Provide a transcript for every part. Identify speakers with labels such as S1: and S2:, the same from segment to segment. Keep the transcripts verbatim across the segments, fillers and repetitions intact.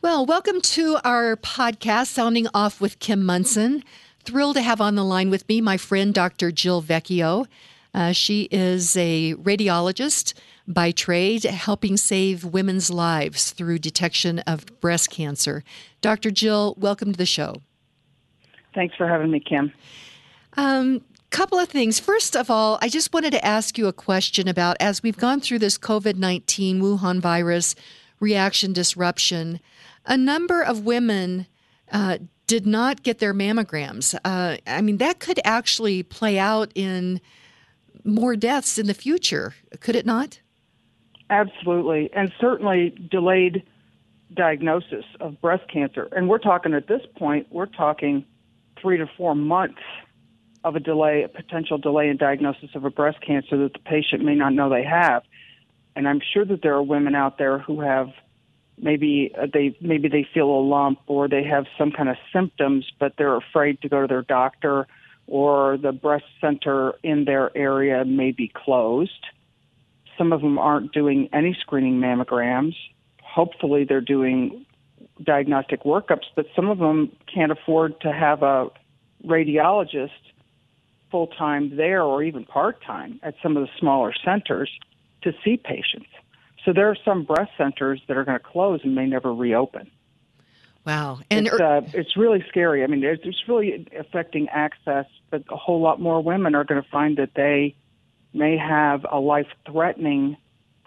S1: Well, welcome to our podcast, Sounding Off with Kim Monson. Thrilled to have on the line with me my friend, Doctor Jill Vecchio. Uh, she is a radiologist by trade, helping save women's lives through detection of breast cancer. Doctor Jill, welcome to the show.
S2: Thanks for having me, Kim.
S1: Um, couple of things. First of all, I just wanted to ask you a question about, as we've gone through this COVID nineteen Wuhan virus reaction disruption, a number of women uh, did not get their mammograms. Uh, I mean, that could actually play out in more deaths in the future, could it not?
S2: Absolutely, and certainly delayed diagnosis of breast cancer. And we're talking at this point, we're talking three to four months of a delay, a potential delay in diagnosis of a breast cancer that the patient may not know they have. And I'm sure that there are women out there who have maybe they maybe they feel a lump or they have some kind of symptoms, but they're afraid to go to their doctor, or the breast center in their area may be closed. Some of them aren't doing any screening mammograms. Hopefully they're doing diagnostic workups, but some of them can't afford to have a radiologist full-time there or even part-time at some of the smaller centers to see patients. So there are some breast centers that are going to close and may never reopen.
S1: Wow. And
S2: it's, uh, it's really scary. I mean, it's, it's really affecting access, but a whole lot more women are going to find that they may have a life-threatening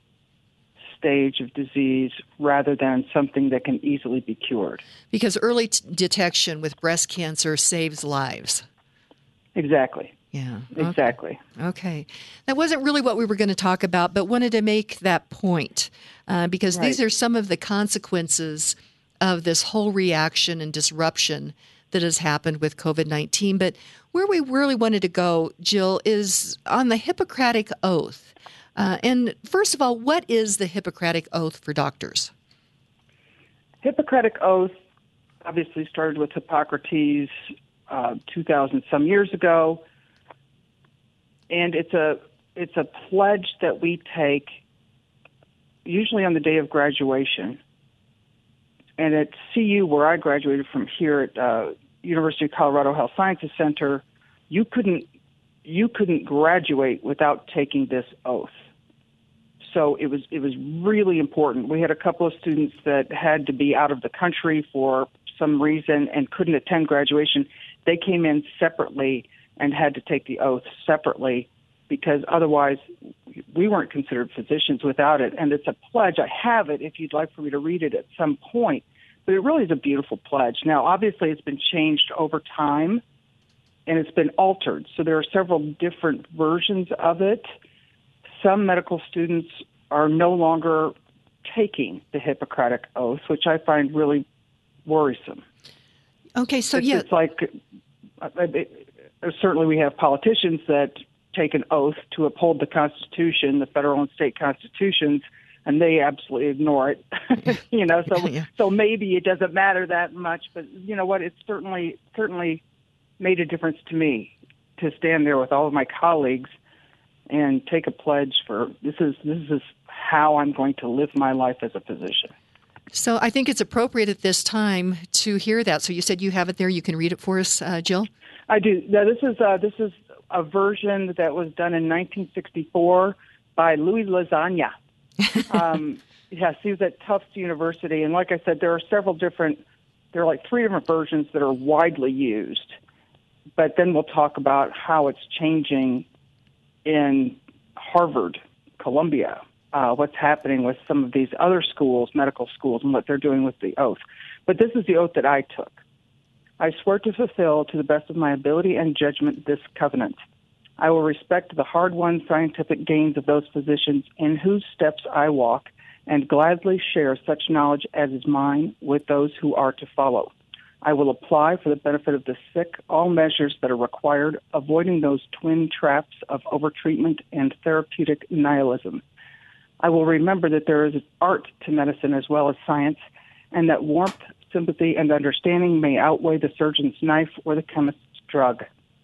S2: stage of disease rather than something that can easily be cured.
S1: Because early t- detection with breast cancer saves lives.
S2: Exactly.
S1: Yeah. Okay.
S2: Exactly.
S1: Okay. That wasn't really what we were going to talk about, but wanted to make that point uh, because
S2: right.
S1: these are some of the consequences of this whole reaction and disruption that has happened with COVID nineteen. But where we really wanted to go, Jill, is on the Hippocratic Oath. Uh, and first of all, what is the Hippocratic Oath for doctors?
S2: Hippocratic Oath obviously started with Hippocrates uh, two thousand some years ago. And it's a it's a pledge that we take usually on the day of graduation. And at C U, where I graduated from here at uh, University of Colorado Health Sciences Center, you couldn't you couldn't graduate without taking this oath. So it was it was really important. We had a couple of students that had to be out of the country for some reason and couldn't attend graduation. They came in separately and had to take the oath separately because otherwise we weren't considered physicians without it. And it's a pledge. I have it if you'd like for me to read it at some point. But it really is a beautiful pledge. Now, obviously, it's been changed over time, and it's been altered. So there are several different versions of it. Some medical students are no longer taking the Hippocratic Oath, which I find really worrisome.
S1: Okay, so
S2: it's,
S1: yeah.
S2: It's like... It, Certainly we have politicians that take an oath to uphold the Constitution, the federal and state constitutions, and they absolutely ignore it. you know, so
S1: yeah.
S2: so maybe it doesn't matter that much, but you know what? It's certainly certainly made a difference to me to stand there with all of my colleagues and take a pledge for this is this is how I'm going to live my life as a physician.
S1: So I think it's appropriate at this time to hear that. So you said you have it there. You can read it for us, uh, Jill?
S2: I do. Now, this is uh, this is a version that was done in nineteen sixty-four by Louis Lasagna. um, yes, he was at Tufts University, and like I said, there are several different. There are like three different versions that are widely used. But then we'll talk about how it's changing in Harvard, Columbia, uh, what's happening with some of these other schools, medical schools, and what they're doing with the oath. But this is the oath that I took. I swear to fulfill, to the best of my ability and judgment, this covenant. I will respect the hard-won scientific gains of those physicians in whose steps I walk, and gladly share such knowledge as is mine with those who are to follow. I will apply for the benefit of the sick all measures that are required, avoiding those twin traps of overtreatment and therapeutic nihilism. I will remember that there is art to medicine as well as science, and that warmth, sympathy, and understanding may outweigh the surgeon's knife or the chemist's drug.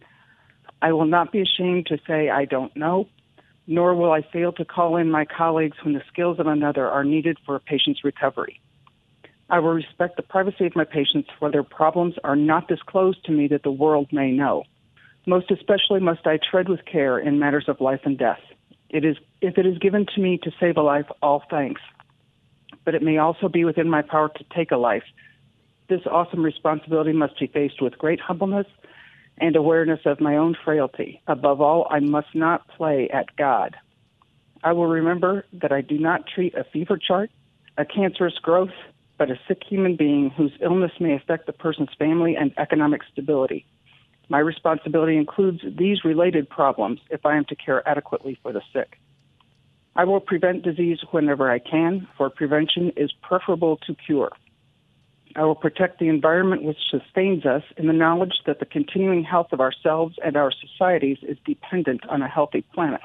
S2: I will not be ashamed to say I don't know, nor will I fail to call in my colleagues when the skills of another are needed for a patient's recovery. I will respect the privacy of my patients, for their problems are not disclosed to me that the world may know. Most especially must I tread with care in matters of life and death. It is, if it is given to me to save a life, all thanks. But it may also be within my power to take a life. This awesome responsibility must be faced with great humbleness and awareness of my own frailty. Above all, I must not play at God. I will remember that I do not treat a fever chart, a cancerous growth, but a sick human being whose illness may affect the person's family and economic stability. My responsibility includes these related problems if I am to care adequately for the sick. I will prevent disease whenever I can, for prevention is preferable to cure. I will protect the environment which sustains us in the knowledge that the continuing health of ourselves and our societies is dependent on a healthy planet.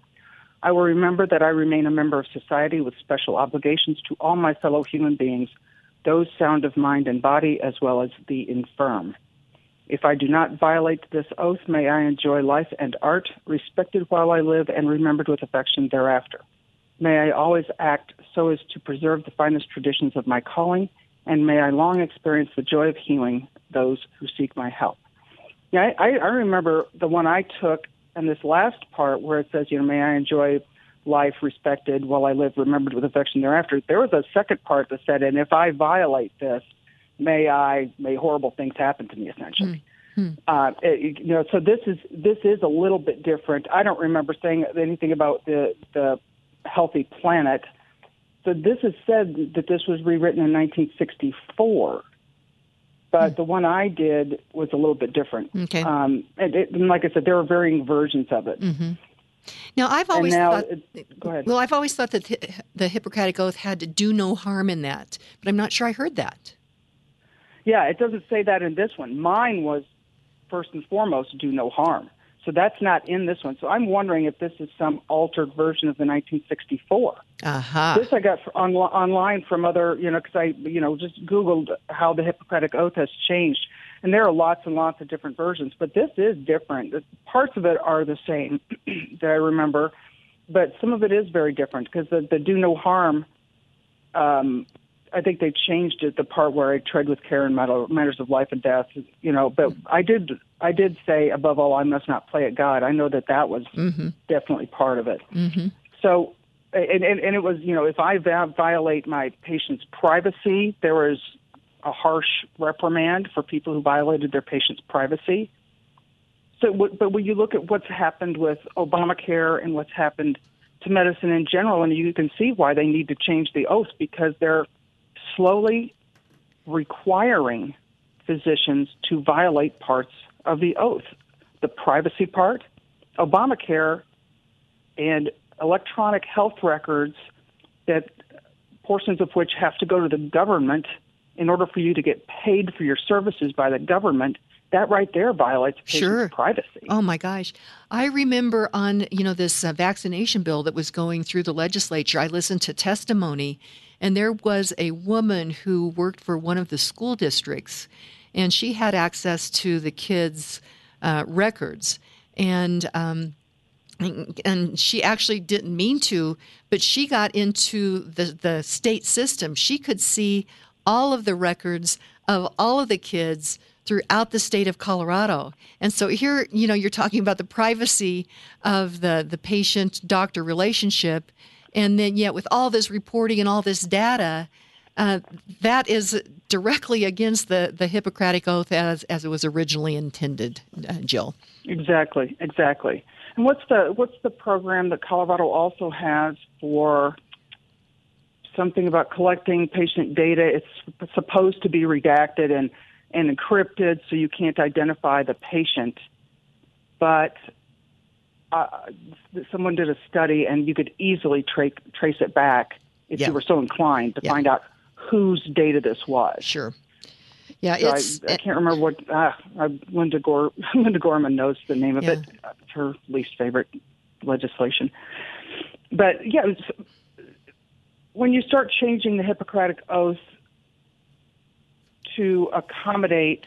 S2: I will remember that I remain a member of society with special obligations to all my fellow human beings, those sound of mind and body as well as the infirm. If I do not violate this oath, may I enjoy life and art, respected while I live and remembered with affection thereafter. May I always act so as to preserve the finest traditions of my calling, and may I long experience the joy of healing those who seek my help. Yeah, I, I remember the one I took, and this last part where it says, you know, may I enjoy life respected while I live, remembered with affection thereafter. There was a second part that said, and if I violate this, may I, may horrible things happen to me, essentially. Mm-hmm. Uh, it, you know, so this is this is a little bit different. I don't remember saying anything about the the healthy planet. So this is said that this was rewritten in nineteen sixty-four, but mm. the one I did was a little bit different.
S1: Okay.
S2: Um, and, it, and like I said, there are varying versions of it.
S1: Mm-hmm. Now, I've always
S2: now,
S1: thought.
S2: It, go ahead.
S1: Well, I've always thought that the, the Hippocratic Oath had to do no harm in that, but I'm not sure I heard that.
S2: Yeah, it doesn't say that in this one. Mine was first and foremost do no harm. So that's not in this one. So I'm wondering if this is some altered version of the nineteen sixty-four.
S1: Uh-huh.
S2: This I got on, online from other, you know, because I, you know, just Googled how the Hippocratic Oath has changed. And there are lots and lots of different versions. But this is different. Parts of it are the same that I remember. But some of it is very different because the, the do no harm, um, I think they changed it, the part where I tread with care in matters of life and death, you know, but I did I did say, above all, I must not play at God. I know that that was mm-hmm. definitely part of it.
S1: Mm-hmm.
S2: So, and, and, and it was, you know, if I violate my patient's privacy, there was a harsh reprimand for people who violated their patient's privacy. So, but when you look at what's happened with Obamacare and what's happened to medicine in general, and you can see why they need to change the oath, because they're slowly requiring physicians to violate parts of the oath. The privacy part, Obamacare, and electronic health records, that portions of which have to go to the government in order for you to get paid for your services by the government, that right there violates patient's
S1: sure.
S2: privacy.
S1: Oh, my gosh. I remember on, you know, this uh, vaccination bill that was going through the legislature, I listened to testimony, and there was a woman who worked for one of the school districts, and she had access to the kids' uh, records. And um, and she actually didn't mean to, but she got into the, the state system. She could see all of the records of all of the kids throughout the state of Colorado. And so here, you know, you're talking about the privacy of the, the patient-doctor relationship, and then yet with all this reporting and all this data, uh, that is directly against the, the Hippocratic Oath as, as it was originally intended, uh, Jill.
S2: Exactly, exactly. And what's the what's the program that Colorado also has for something about collecting patient data? It's supposed to be redacted and and encrypted so you can't identify the patient. But uh, someone did a study, and you could easily tra- trace it back if
S1: yeah.
S2: you were so inclined to
S1: yeah.
S2: find out whose data this was.
S1: Sure. Yeah,
S2: so
S1: it's.
S2: I, I can't remember what. Uh, uh, Linda Gore, Linda Gorman knows the name of
S1: yeah.
S2: it. It's her least favorite legislation. But yeah, it's, when you start changing the Hippocratic Oath to accommodate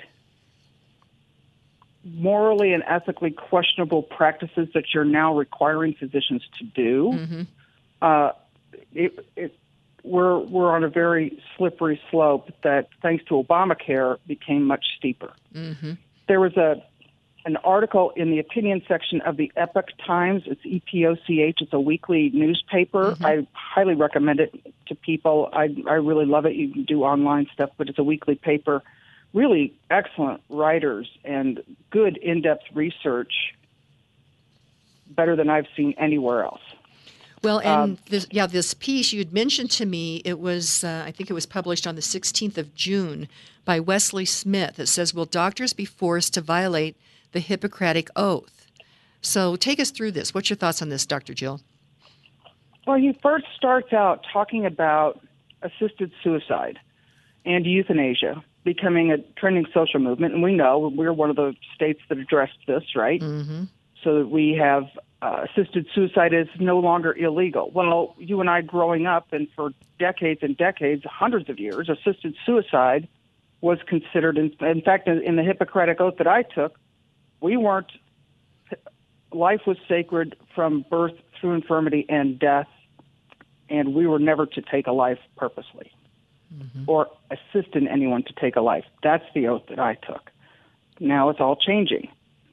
S2: morally and ethically questionable practices that you're now requiring physicians to do,
S1: mm-hmm.
S2: uh, it, it we're we're on a very slippery slope that, thanks to Obamacare, became much steeper.
S1: Mm-hmm.
S2: There was a an article in the opinion section of the Epoch Times. It's E P O C H. It's a weekly newspaper. Mm-hmm. I highly recommend it to people. I I really love it. You can do online stuff, but it's a weekly paper. Really excellent writers and good in-depth research, better than I've seen anywhere else.
S1: Well, and um, this, yeah, this piece you had mentioned to me, it was, uh, I think it was published on the sixteenth of June by Wesley Smith. It says, will doctors be forced to violate the Hippocratic Oath? So take us through this. What's your thoughts on this, Doctor Jill?
S2: Well, he first starts out talking about assisted suicide and euthanasia becoming a trending social movement. And we know we're one of the states that addressed this, right?
S1: Mm-hmm.
S2: So that we have uh, assisted suicide is no longer illegal. Well, you and I growing up, and for decades and decades, hundreds of years, assisted suicide was considered, in, in fact, in, in the Hippocratic Oath that I took, we weren't, life was sacred from birth through infirmity and death, and we were never to take a life purposely. Mm-hmm. Or assist in anyone to take a life. That's the oath that I took. Now it's all changing.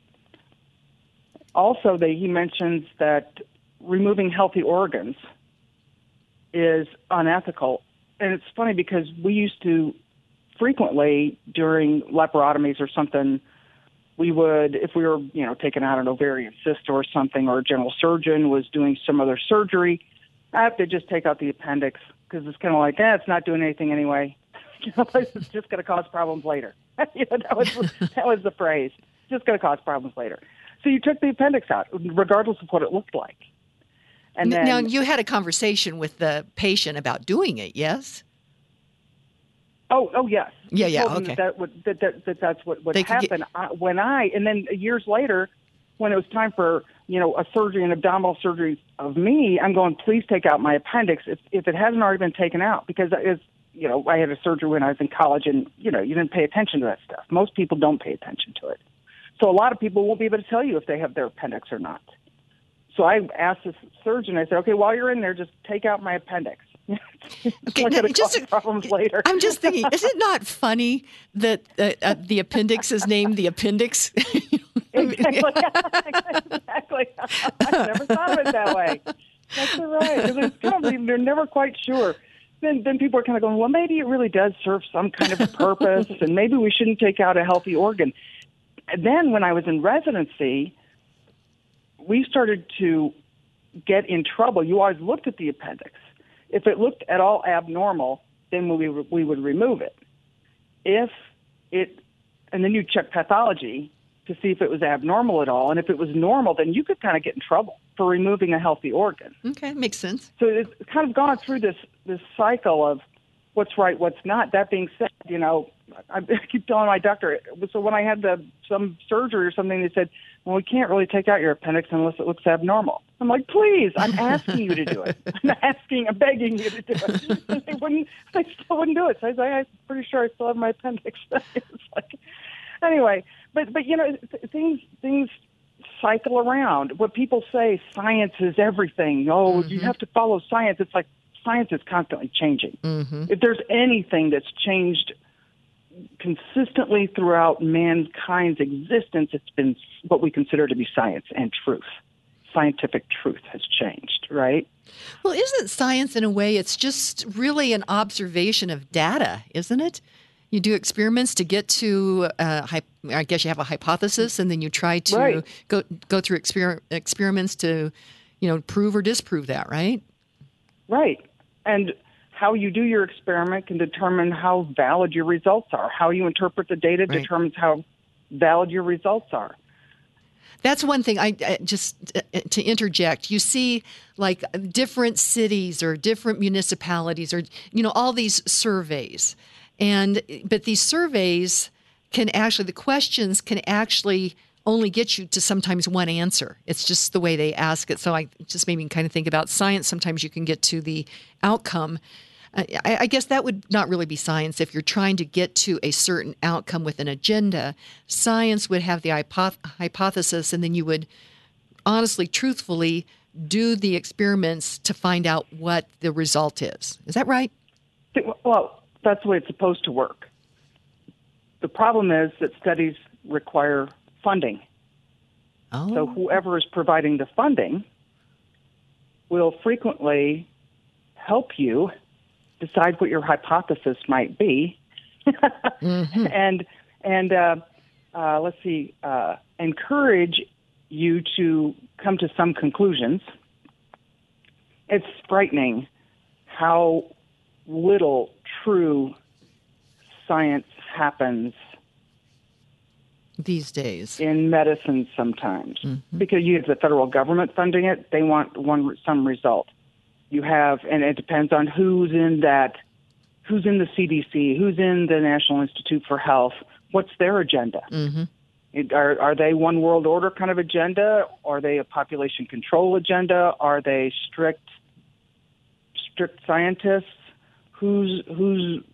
S2: Also, they, he mentions that removing healthy organs is unethical. And it's funny because we used to frequently, during laparotomies or something, we would, if we were, you know, taking out an ovarian cyst or something, or a general surgeon was doing some other surgery, I have to just take out the appendix, because it's kind of like, eh, it's not doing anything anyway. You know, it's just going to cause problems later. You know, that was that was the phrase. It's just going to cause problems later. So you took the appendix out, regardless of what it looked like. And then,
S1: now you had a conversation with the patient about doing it, yes?
S2: Oh, oh yes.
S1: Yeah, yeah.
S2: Okay.
S1: That,
S2: that, would, that, that, that that's what would
S1: they
S2: happen.
S1: Get...
S2: I, when I and then years later, when it was time for, you know, a surgery, an abdominal surgery of me, I'm going, please take out my appendix if, if it hasn't already been taken out. Because, it's, you know, I had a surgery when I was in college, and, you know, you didn't pay attention to that stuff. Most people don't pay attention to it. So a lot of people won't be able to tell you if they have their appendix or not. So I asked the surgeon, I said, okay, while you're in there, just take out my appendix.
S1: Okay, now, just,
S2: problems later.
S1: I'm just thinking, is it not funny that uh, uh, the appendix is named the appendix?
S2: Exactly. Exactly. I never thought of it that way. That's all right. It's kind of, they're never quite sure. Then, then people are kind of going, well, maybe it really does serve some kind of a purpose, and maybe we shouldn't take out a healthy organ. And then when I was in residency, we started to get in trouble. You always looked at the appendix. If it looked at all abnormal, then we we would remove it. If it, and then you check pathology to see if it was abnormal at all. And if it was normal, then you could kind of get in trouble for removing a healthy organ.
S1: Okay, makes sense.
S2: So it's kind of gone through this this cycle of what's right, what's not. That being said, you know, I keep telling my doctor, so when I had the some surgery or something, they said, well, we can't really take out your appendix unless it looks abnormal. I'm like, please, I'm asking you to do it. I'm asking, I'm begging you to do it. And they wouldn't, they still wouldn't do it. So I was like, I'm pretty sure I still have my appendix. It's like, anyway, but, but you know, th- things, things cycle around. What people say, science is everything. Oh, mm-hmm. You have to follow science. It's like science is constantly changing. Mm-hmm. If there's anything that's changed consistently throughout mankind's existence, it's been what we consider to be science and truth. Scientific truth has changed, right?
S1: Well, isn't science, in a way, it's just really an observation of data, isn't it? You do experiments to get to, uh, I guess you have a hypothesis, and then you try to
S2: right.
S1: go go through exper- experiments to, you know, prove or disprove that, right?
S2: Right. And how you do your experiment can determine how valid your results are. How you interpret the data right. determines how valid your results are.
S1: That's one thing. I, I just uh, to interject. You see, like different cities or different municipalities, or you know, all these surveys, and but these surveys can actually, the questions can actually only get you to sometimes one answer. It's just the way they ask it. So I just made me kind of think about science. Sometimes you can get to the outcome. I, I guess that would not really be science if you're trying to get to a certain outcome with an agenda. Science would have the hypoth- hypothesis, and then you would honestly, truthfully do the experiments to find out what the result is. Is that right?
S2: Well, that's the way it's supposed to work. The problem is that studies require funding.
S1: Oh.
S2: So whoever is providing the funding will frequently help you decide what your hypothesis might be, mm-hmm. and and uh, uh, let's see, uh, encourage you to come to some conclusions. It's frightening how little true science happens
S1: these days
S2: in medicine sometimes,
S1: mm-hmm.
S2: because you have the federal government funding it. They want one some result. You have, and it depends on who's in that, who's in the C D C, who's in the National Institute for Health. What's their agenda?
S1: Mm-hmm.
S2: It, are are they one world order kind of agenda? Are they a population control agenda? Are they strict strict scientists? Who's who's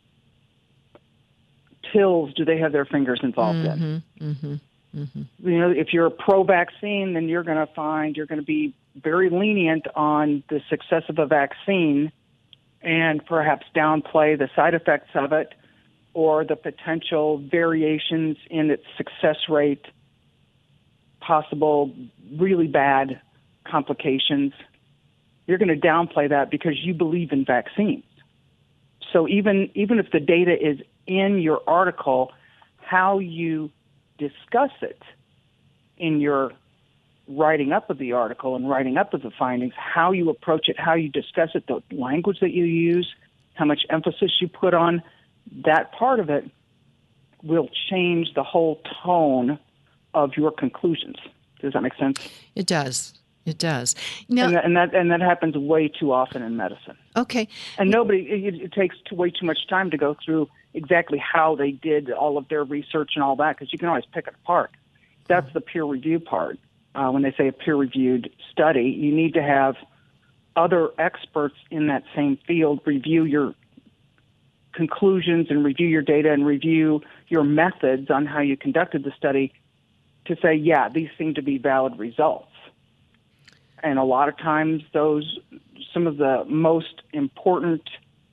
S2: pills do they have their fingers involved
S1: mm-hmm,
S2: in?
S1: Mm-hmm, mm-hmm.
S2: You know, if you're a pro-vaccine, then you're going to find you're going to be very lenient on the success of a vaccine and perhaps downplay the side effects of it or the potential variations in its success rate, possible really bad complications. You're going to downplay that because you believe in vaccines. So even even if the data is in your article, how you discuss it in your writing up of the article and writing up of the findings, how you approach it, how you discuss it, the language that you use, how much emphasis you put on that part of it will change the whole tone of your conclusions. Does that make sense?
S1: It does. It does. Now,
S2: and, that, and that and that happens way too often in medicine.
S1: Okay.
S2: And nobody, it, it takes too, way too much time to go through exactly how they did all of their research and all that, because you can always pick it apart. That's the peer review part. Uh, when they say a peer-reviewed study, you need to have other experts in that same field review your conclusions and review your data and review your methods on how you conducted the study to say, yeah, these seem to be valid results. And a lot of times those, some of the most important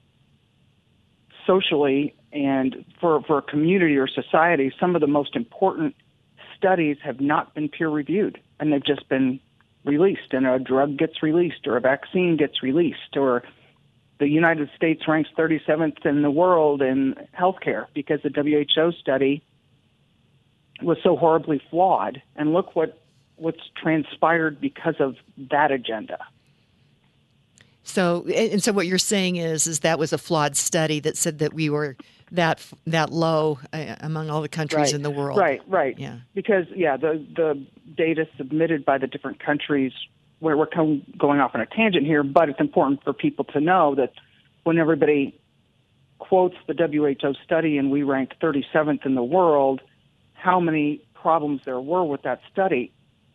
S2: socially and for, for a community or society, some of the most important studies have not been peer-reviewed, and they've just been released, and a drug gets released or a vaccine gets released, or the United States ranks thirty-seventh in the world in healthcare because the W H O study was so horribly flawed. And look what what's transpired because of that agenda.
S1: So, and so what you're saying is, is that was a flawed study that said that we were that that low uh, among all the countries
S2: right.
S1: in the world.
S2: Right, right.
S1: Yeah.
S2: Because, yeah, the, the data submitted by the different countries, where we're com- going off on a tangent here, but it's important for people to know that when everybody quotes the W H O study and we ranked thirty-seventh in the world, how many problems there were with that study.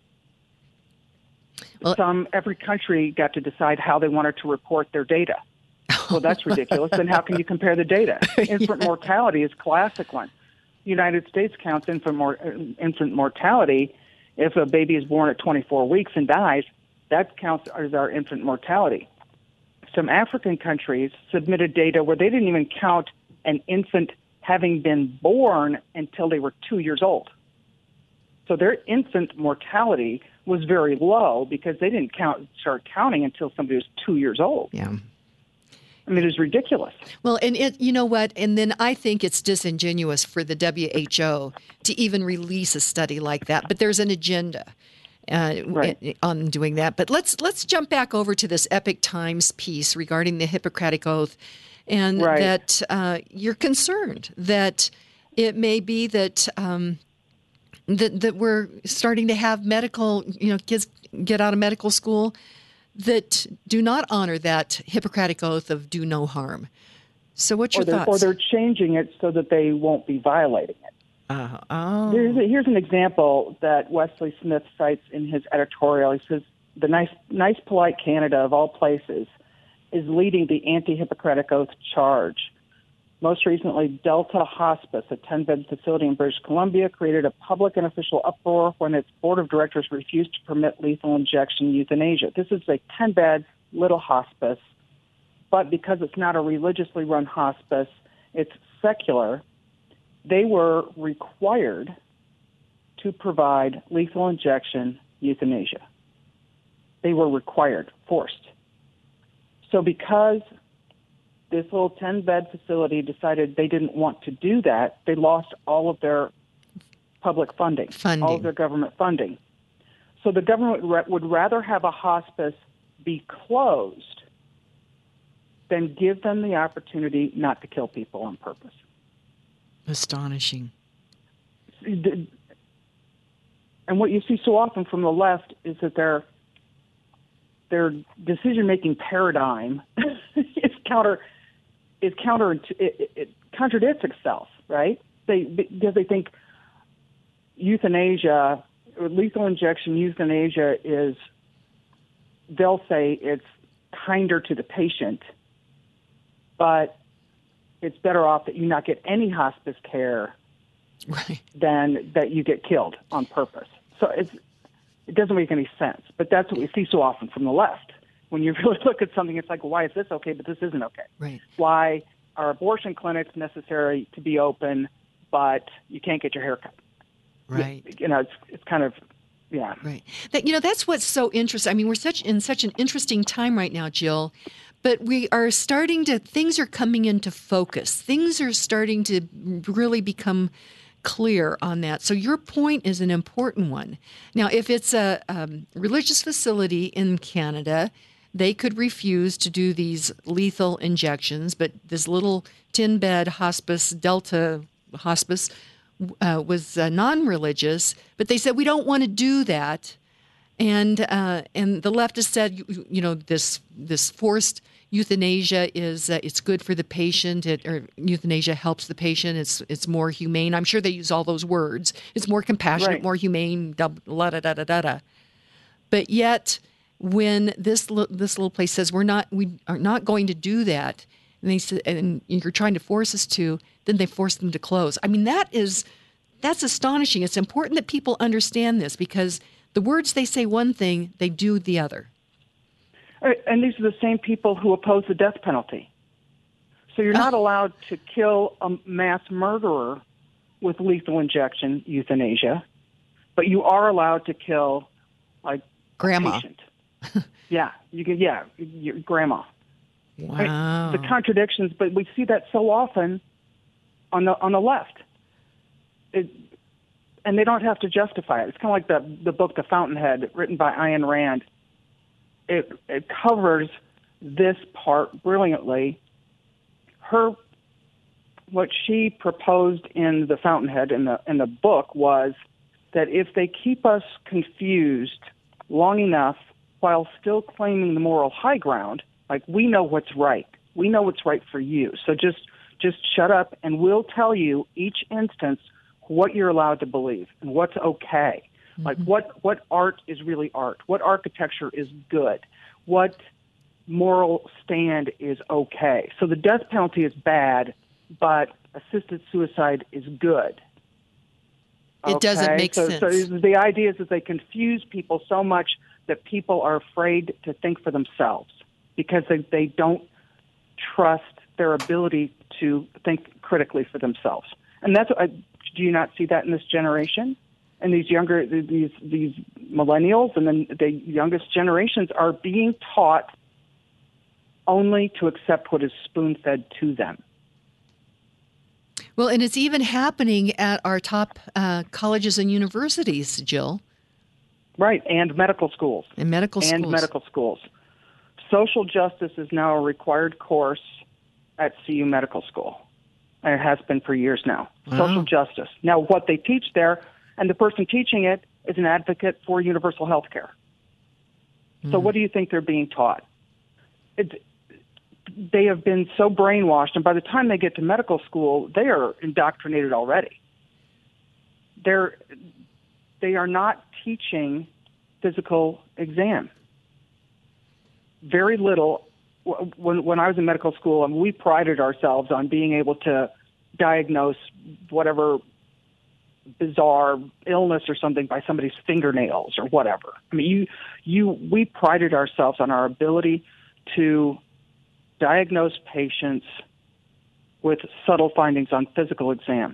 S2: Well, Some every country got to decide how they wanted to report their data. Well, that's ridiculous. Then how can you compare the data? Infant yeah. mortality is a classic one. The United States counts infant, mor- infant mortality. If a baby is born at twenty-four weeks and dies, that counts as our infant mortality. Some African countries submitted data where they didn't even count an infant having been born until they were two years old. So their infant mortality was very low because they didn't count start counting until somebody was two years old.
S1: Yeah.
S2: I mean, it's ridiculous.
S1: Well, and it, you know what? And then I think it's disingenuous for the W H O to even release a study like that. But there's an agenda uh,
S2: right.
S1: on doing that. But let's let's jump back over to this Epoch Times piece regarding the Hippocratic Oath, and
S2: right.
S1: that uh, you're concerned that it may be that um, that that we're starting to have medical, you know, kids get out of medical school that do not honor that Hippocratic Oath of do no harm. So what's your
S2: or thoughts? Or they're changing it so that they won't be violating it.
S1: Uh, oh.
S2: Here's, a, here's an example that Wesley Smith cites in his editorial. He says, the nice, nice polite Canada, of all places, is leading the anti-Hippocratic Oath charge. Most recently, Delta Hospice, a ten-bed facility in British Columbia, created a public and official uproar when its board of directors refused to permit lethal injection euthanasia. This is a ten-bed little hospice, but because it's not a religiously run hospice, it's secular, they were required to provide lethal injection euthanasia. They were required, forced. So because this little ten-bed facility decided they didn't want to do that, they lost all of their public funding,
S1: funding.
S2: all of their government funding. So the government would rather have a hospice be closed than give them the opportunity not to kill people on purpose.
S1: Astonishing.
S2: And what you see so often from the left is that their their decision-making paradigm is counter is counter it, it, it contradicts itself, right? They because they think euthanasia or lethal injection euthanasia is, they'll say it's kinder to the patient, but it's better off that you not get any hospice care
S1: right.
S2: than that you get killed on purpose. So it's, it doesn't make any sense. But that's what we see so often from the left. When you really look at something, it's like, well, why is this okay, but this isn't okay?
S1: Right.
S2: Why are abortion clinics necessary to be open, but you can't get your hair cut?
S1: Right.
S2: You, you know, it's it's kind of, yeah.
S1: Right. That, you know, that's what's so interesting. I mean, we're such in such an interesting time right now, Jill, but we are starting to, things are coming into focus. Things are starting to really become clear on that. So your point is an important one. Now, if it's a um, religious facility in Canada, they could refuse to do these lethal injections, but this little ten-bed hospice, Delta Hospice, uh, was uh, non-religious, but they said, we don't want to do that. And uh, and the left has said, you, you know, this this forced euthanasia is uh, it's good for the patient. It, or euthanasia helps the patient. It's it's more humane. I'm sure they use all those words. It's more compassionate,
S2: Right.
S1: more humane. Da da da da da da. But yet, when this this little place says we're not we are not going to do that, and they said, and you're trying to force us to, then they force them to close. I mean, that is that's astonishing. It's important that people understand this because the words they say one thing, they do the other.
S2: And these are the same people who oppose the death penalty. So you're not allowed to kill a mass murderer with lethal injection euthanasia, but you are allowed to kill like
S1: Grandma.
S2: a patient. yeah, you can. Yeah, your grandma.
S1: Wow.
S2: Right? The contradictions, but we see that so often on the on the left. It, and they don't have to justify it. It's kind of like the the book The Fountainhead, written by Ayn Rand. It it covers this part brilliantly. Her what she proposed in The Fountainhead in the in the book was that if they keep us confused long enough while still claiming the moral high ground, like we know what's right, we know what's right for you. So just just shut up, and we'll tell you each instance what you're allowed to believe and what's okay. Mm-hmm. Like what, what art is really art, what architecture is good, what moral stand is okay. So the death penalty is bad, but assisted suicide is good.
S1: It okay? doesn't make
S2: so,
S1: sense.
S2: So the idea is that they confuse people so much that people are afraid to think for themselves because they, they don't trust their ability to think critically for themselves. And that's what I, do you not see that in this generation? And these younger, these these millennials and then the youngest generations are being taught only to accept what is spoon-fed to them.
S1: Well, and it's even happening at our top uh, colleges and universities, Jill.
S2: Right, and medical schools.
S1: And medical schools.
S2: And medical schools. Social justice is now a required course at C U Medical School. And it has been for years now. Wow. Social justice. Now, what they teach there, and the person teaching it is an advocate for universal health care. Mm. So what do you think they're being taught? It, they have been so brainwashed, and by the time they get to medical school, they are indoctrinated already. They're, they are not teaching physical exam. Very little when when I was in medical school, and we prided ourselves on being able to diagnose whatever bizarre illness or something by somebody's fingernails or whatever. I mean, you you we prided ourselves on our ability to diagnose patients with subtle findings on physical exam.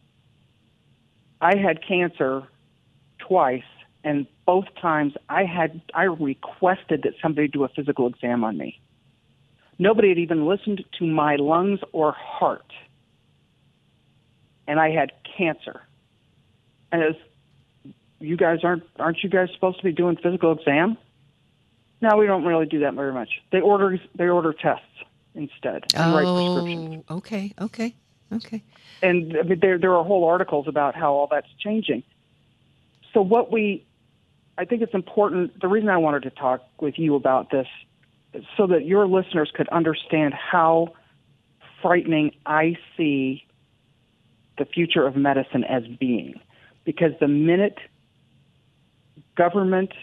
S2: I had cancer twice, and both times I had I requested that somebody do a physical exam on me. Nobody had even listened to my lungs or heart, and I had cancer. And it was, you guys aren't aren't you guys supposed to be doing physical exam? No, we don't really do that very much. They order they order tests instead and write prescriptions.
S1: Oh, okay, okay, okay.
S2: And I mean, there there are whole articles about how all that's changing. So what we, I think it's important. The reason I wanted to talk with you about this is so that your listeners could understand how frightening I see the future of medicine as being. Because the minute government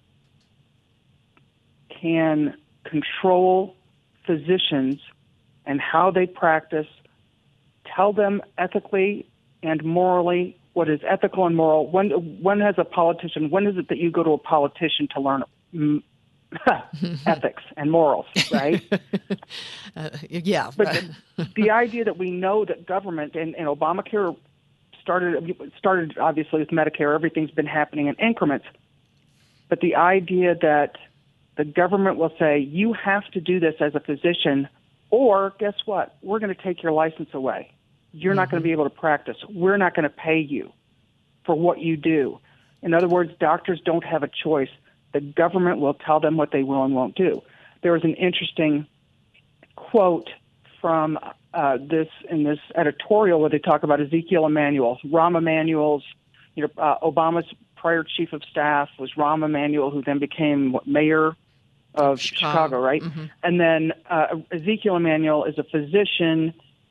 S2: can control physicians and how they practice, tell them ethically and morally what is ethical and moral. When when has a politician, when is it that you go to a politician to learn mm, ethics and morals, right?
S1: uh, yeah.
S2: But the, the idea that we know that government and, and Obamacare started started obviously with Medicare, everything's been happening in increments. But the idea that the government will say, you have to do this as a physician, or guess what? We're going to take your license away. You're mm-hmm. not going to be able to practice. We're not going to pay you for what you do. In other words, doctors don't have a choice. The government will tell them what they will and won't do. There was an interesting quote from uh, this in this editorial where they talk about Ezekiel Emanuel. Rahm Emanuel's, you know, uh, Obama's prior chief of staff was Rahm Emanuel, who then became what, mayor of Chicago, Chicago right? Mm-hmm. And then uh, Ezekiel Emanuel is a physician,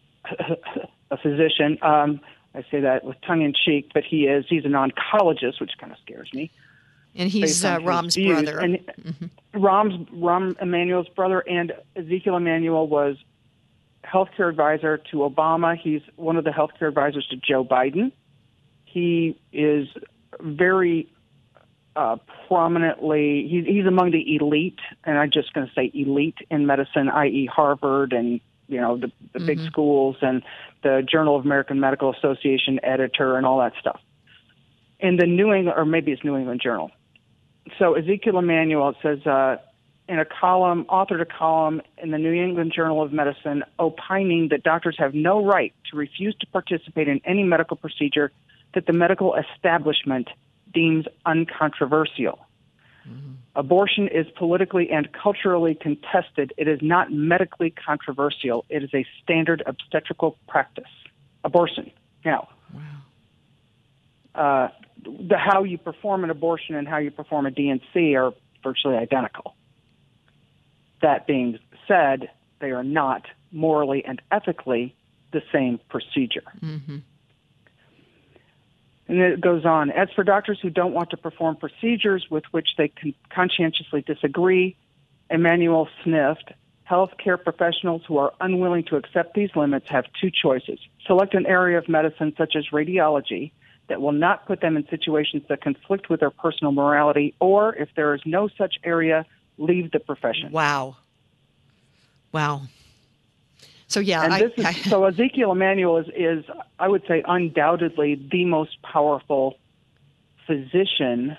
S2: a physician. Um, I say that with tongue in cheek, but he is. He's an oncologist, which kind of scares me.
S1: And he's uh, Rahm's views. brother.
S2: And mm-hmm. Rahm's, Rahm Emanuel's brother, and Ezekiel Emanuel was healthcare advisor to Obama. He's one of the healthcare advisors to Joe Biden. He is very uh, prominently, he's, he's among the elite, and I'm just going to say elite in medicine, that is. Harvard and, you know, the, the mm-hmm. big schools and the Journal of American Medical Association editor and all that stuff. In the New England, or maybe it's New England Journal. So Ezekiel Emanuel says, uh, in a column, authored a column in the New England Journal of Medicine opining that doctors have no right to refuse to participate in any medical procedure that the medical establishment deems uncontroversial. Mm-hmm. Abortion is politically and culturally contested. It is not medically controversial. It is a standard obstetrical practice. Abortion. Now, wow. uh, the how you perform an abortion and how you perform a D and C are virtually identical. That being said, they are not morally and ethically the same procedure. Mm-hmm. And it goes on. As for doctors who don't want to perform procedures with which they con- conscientiously disagree, Emanuel sniffed, healthcare professionals who are unwilling to accept these limits have two choices. Select an area of medicine such as radiology that will not put them in situations that conflict with their personal morality, or if there is no such area, leave the profession.
S1: Wow. Wow. So, yeah.
S2: And
S1: I,
S2: this is,
S1: I,
S2: so Ezekiel Emanuel is, is, I would say, undoubtedly the most powerful physician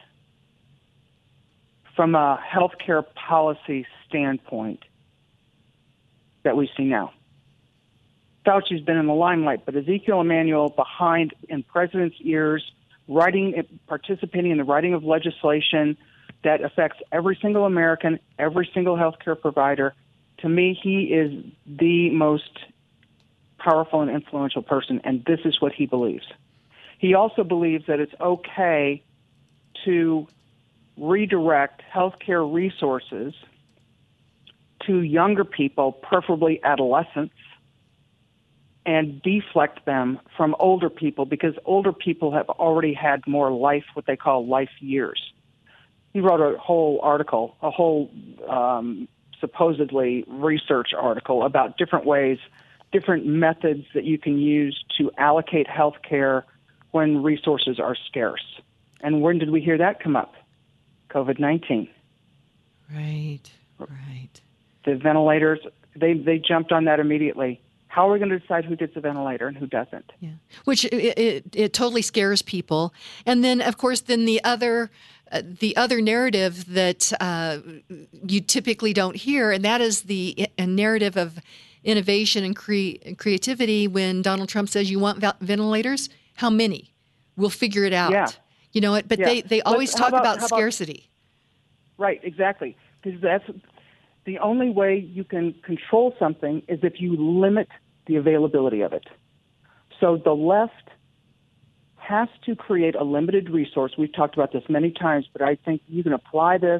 S2: from a healthcare policy standpoint that we see now. Fauci's been in the limelight, but Ezekiel Emanuel behind in president's ears, writing, participating in the writing of legislation that affects every single American, every single healthcare provider. To me, he is the most powerful and influential person, and this is what he believes. He also believes that it's okay to redirect healthcare resources to younger people, preferably adolescents, and deflect them from older people because older people have already had more life, what they call life years. He wrote a whole article, a whole um, supposedly research article about different ways, different methods that you can use to allocate health care when resources are scarce. And when did we hear that come up? COVID nineteen.
S1: Right, right.
S2: The ventilators, they, they jumped on that immediately. How are we going to decide who gets a ventilator and who doesn't?
S1: Yeah, which it, it, it totally scares people. And then, of course, then the other uh, the other narrative that uh, you typically don't hear, and that is the a narrative of innovation and cre- creativity. When Donald Trump says, "You want val- ventilators? How many? We'll figure it out."
S2: Yeah.
S1: You know it, but
S2: yeah.
S1: they, they always
S2: Let's,
S1: talk
S2: about,
S1: about
S2: about
S1: scarcity.
S2: Right, exactly. Because that's the only way you can control something is if you limit the availability of it. So the left has to create a limited resource. We've talked about this many times, but I think you can apply this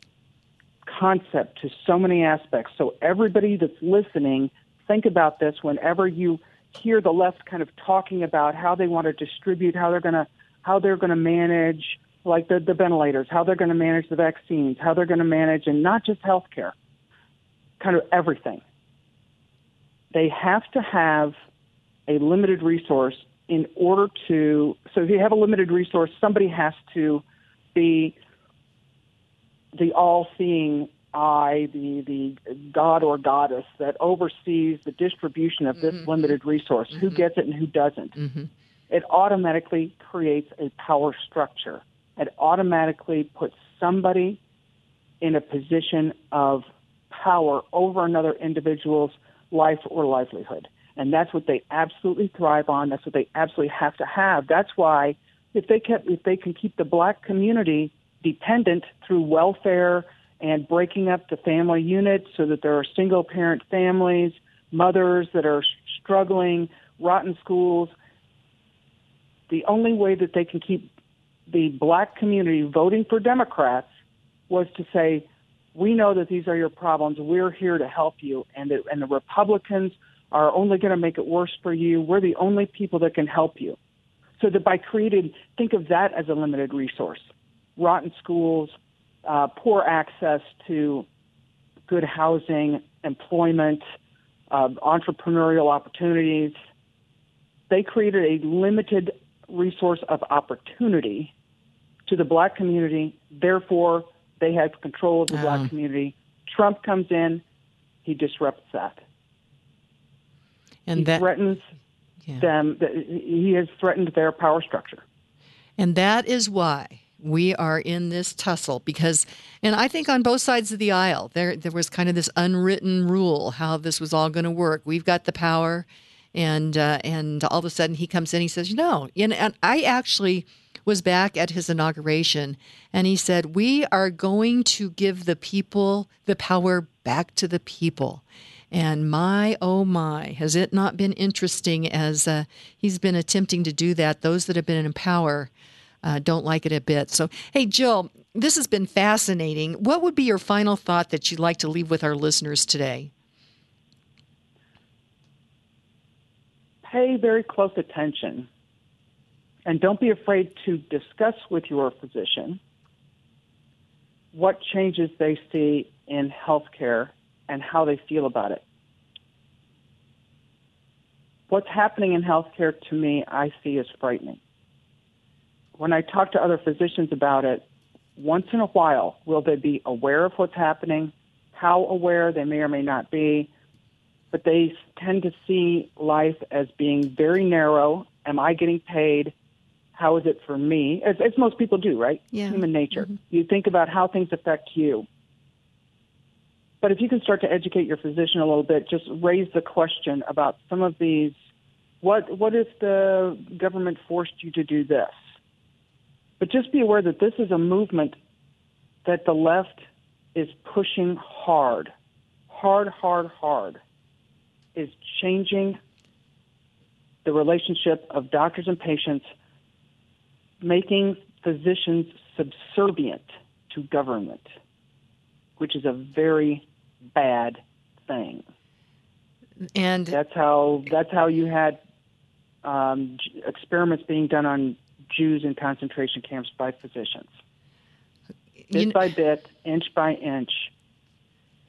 S2: concept to so many aspects. So everybody that's listening, think about this whenever you hear the left kind of talking about how they want to distribute, how they're going to how they're going to manage like the, the ventilators, how they're going to manage the vaccines, how they're going to manage, and not just healthcare, kind of everything. They have to have a limited resource in order to, so if you have a limited resource, somebody has to be the all-seeing eye, the, the god or goddess that oversees the distribution of this mm-hmm. limited resource, mm-hmm. who gets it and who doesn't. Mm-hmm. It automatically creates a power structure. It automatically puts somebody in a position of power over another individual's life or livelihood. And that's what they absolutely thrive on. That's what they absolutely have to have. That's why if they kept, if they can keep the black community dependent through welfare and breaking up the family unit so that there are single-parent families, mothers that are struggling, rotten schools, the only way that they can keep the black community voting for Democrats was to say, we know that these are your problems. We're here to help you. And the, and the Republicans are only going to make it worse for you. We're the only people that can help you. So that by creating, think of that as a limited resource. Rotten schools, uh, poor access to good housing, employment, uh, entrepreneurial opportunities. They created a limited resource of opportunity to the black community. Therefore, they had control of the oh. black community. Trump comes in, he disrupts that.
S1: And
S2: he
S1: that,
S2: threatens yeah. them. He has threatened their power structure.
S1: And that is why we are in this tussle, because, and I think on both sides of the aisle, there there was kind of this unwritten rule how this was all going to work. We've got the power, and uh, and all of a sudden he comes in, he says, no. And, and I actually was back at his inauguration, and he said, we are going to give the people the power back to the people. And my, oh my, has it not been interesting as uh, he's been attempting to do that? Those that have been in power uh, don't like it a bit. So, hey, Jill, this has been fascinating. What would be your final thought that you'd like to leave with our listeners today?
S2: Pay very close attention, and don't be afraid to discuss with your physician what changes they see in healthcare and how they feel about it. What's happening in healthcare, to me, I see as frightening. When I talk to other physicians about it, once in a while, will they be aware of what's happening, how aware they may or may not be, but they tend to see life as being very narrow. Am I getting paid? How is it for me? As, as most people do, right?
S1: Yeah.
S2: Human nature.
S1: Mm-hmm.
S2: You think about how things affect you. But if you can start to educate your physician a little bit, just raise the question about some of these. What what if the government forced you to do this? But just be aware that this is a movement that the left is pushing hard, hard, hard, hard, is changing the relationship of doctors and patients, making physicians subservient to government, which is a very bad thing.
S1: And
S2: that's how that's how you had um, experiments being done on Jews in concentration camps by physicians, bit
S1: you,
S2: by bit, inch by inch.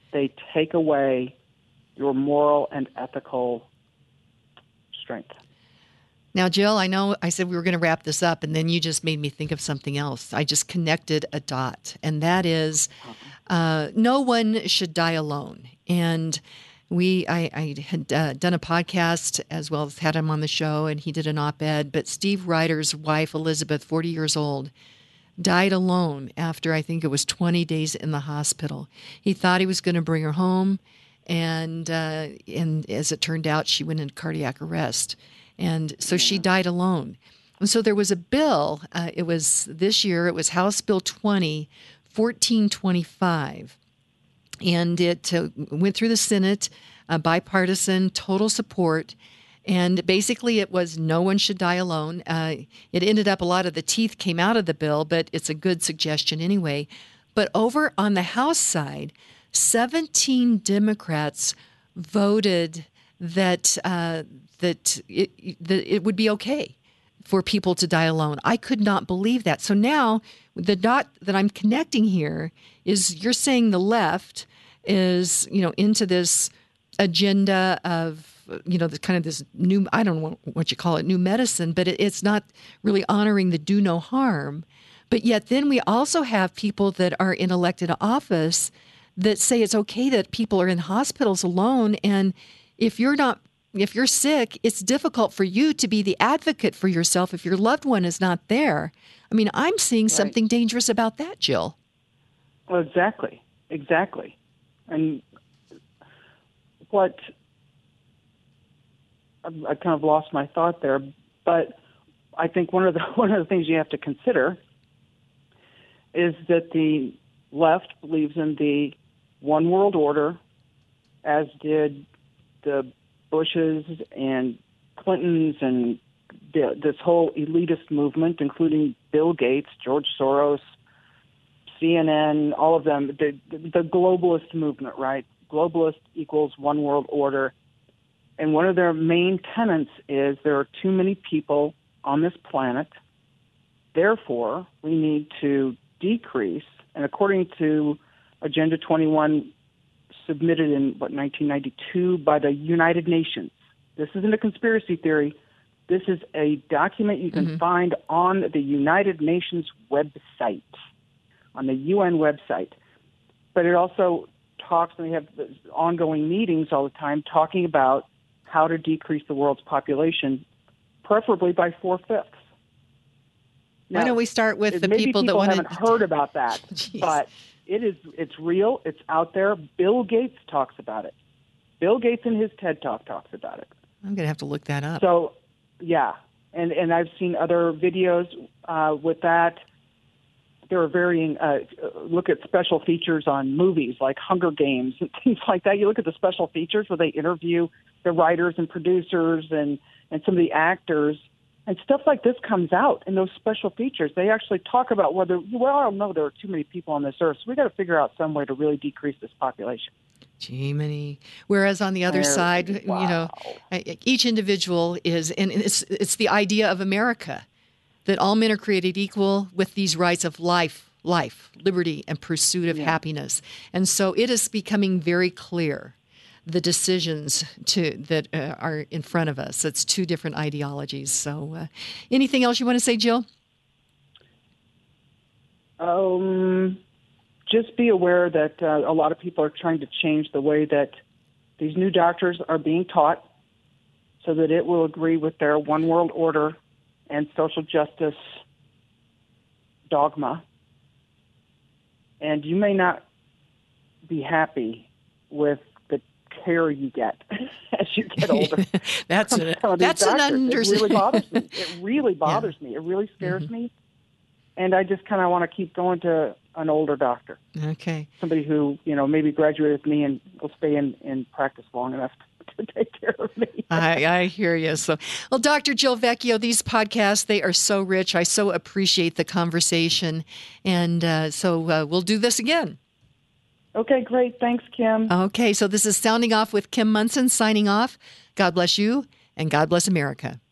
S2: they take away your moral and ethical strength.
S1: Now, Jill, I know I said we were going to wrap this up, and then you just made me think of something else. I just connected a dot, and that is uh, no one should die alone. And we, I, I had uh, done a podcast as well as had him on the show, and he did an op-ed. But Steve Ryder's wife, Elizabeth, forty years old, died alone after I think it was twenty days in the hospital. He thought he was going to bring her home, and uh, and as it turned out, she went into cardiac arrest. And so she died alone. And so there was a bill, uh, it was this year, it was House Bill twenty, fourteen twenty-five. And it uh, went through the Senate, uh, bipartisan, total support. And basically it was no one should die alone. Uh, it ended up a lot of the teeth came out of the bill, but it's a good suggestion anyway. But over on the House side, seventeen Democrats voted that uh, that it, that it would be okay for people to die alone. I could not believe that. So now the dot that I'm connecting here is you're saying the left is, you know, into this agenda of, you know, the kind of this new, I don't know what you call it, new medicine, but it, it's not really honoring the do no harm. But yet then we also have people that are in elected office that say it's okay that people are in hospitals alone, and if you're not, if you're sick, it's difficult for you to be the advocate for yourself if your loved one is not there. I mean, I'm seeing right. something dangerous about that, Jill.
S2: Well, exactly, exactly. And what, I kind of lost my thought there, but I think one of the one of the things you have to consider is that the left believes in the one world order, as did the Bushes and Clintons and the, this whole elitist movement, including Bill Gates, George Soros, C N N, all of them, the, the globalist movement, right? Globalist equals one world order. And one of their main tenets is there are too many people on this planet. Therefore, we need to decrease. And according to Agenda twenty-one, submitted in, what, nineteen ninety-two by the United Nations. This isn't a conspiracy theory. This is a document you can mm-hmm. find on the United Nations website, on the U N website. But it also talks, and they have ongoing meetings all the time, talking about how to decrease the world's population, preferably by four-fifths.
S1: Now, why don't we start with the
S2: maybe
S1: people,
S2: people
S1: that want to...
S2: haven't heard about that, but it is, it's real, it's out there. Bill Gates talks about it. Bill Gates in his TED Talk talks about it.
S1: I'm going to have to look that up.
S2: So, yeah, and, and I've seen other videos uh, with that. There are varying, uh, look at special features on movies like Hunger Games and things like that. You look at the special features where they interview the writers and producers and, and some of the actors, and stuff like this comes out in those special features. They actually talk about whether, well, I don't know, there are too many people on this earth, so we got to figure out some way to really decrease this population.
S1: Gee, many. Whereas on the other there, side, wow. you know, each individual is, and it's it's the idea of America, that all men are created equal with these rights of life, life, liberty, and pursuit of yeah. happiness. And so it is becoming very clear, the decisions to that uh, are in front of us. It's two different ideologies. So uh, anything else you want to say, Jill?
S2: Um, just be aware that uh, a lot of people are trying to change the way that these new doctors are being taught so that it will agree with their one world order and social justice dogma. And you may not be happy with the care you get as you get older.
S1: that's a, that's an understatement.
S2: It really bothers me. It really bothers yeah. me. It really scares mm-hmm. me. And I just kind of want to keep going to an older doctor.
S1: Okay.
S2: Somebody who, you know, maybe graduated with me and will stay in, in practice long enough to take care of me.
S1: I, I hear you. So, well, Doctor Jill Vecchio, these podcasts, they are so rich. I so appreciate the conversation. And uh, so uh, we'll do this again.
S2: Okay, great. Thanks, Kim.
S1: Okay, so this is Sounding Off with Kim Monson signing off. God bless you, and God bless America.